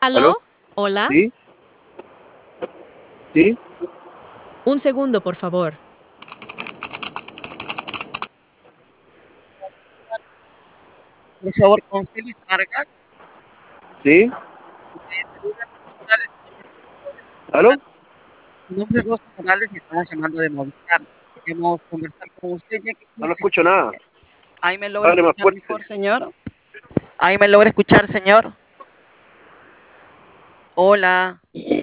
¿Aló? ¿Aló? Hola. ¿Sí? ¿Sí? Un segundo, por favor. Por favor, con Félix Vargas. ¿Sí? ¿Aló? Mi nombre es Rosa Morales y estamos llamando de Movistar. Queremos conversar con usted ya que No lo escucho nada. ahí me logra Hable más escuchar fuerte. mejor, señor. Ahí me logra escuchar, señor. Hola.